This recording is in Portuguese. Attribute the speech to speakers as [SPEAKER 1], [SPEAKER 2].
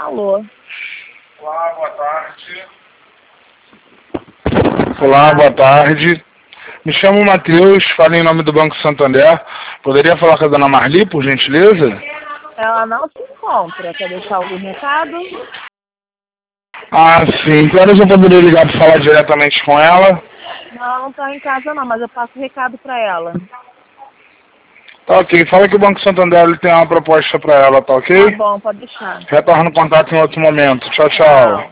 [SPEAKER 1] Alô?
[SPEAKER 2] Olá, boa tarde. Olá, boa tarde. Me chamo Matheus, falo em nome do Banco Santander. Poderia falar com a dona Marli, por gentileza?
[SPEAKER 1] Ela não se encontra. Quer deixar algum recado?
[SPEAKER 2] Ah, sim. Que horas eu poderia ligar para falar diretamente com ela?
[SPEAKER 1] Não tá em casa não, mas eu passo o recado pra ela.
[SPEAKER 2] Tá ok. Fala que o Banco Santander ele tem uma proposta para ela, tá ok?
[SPEAKER 1] Tá bom, pode deixar.
[SPEAKER 2] Retorno o contato em outro momento. Tchau,
[SPEAKER 1] Tchau.
[SPEAKER 2] tchau.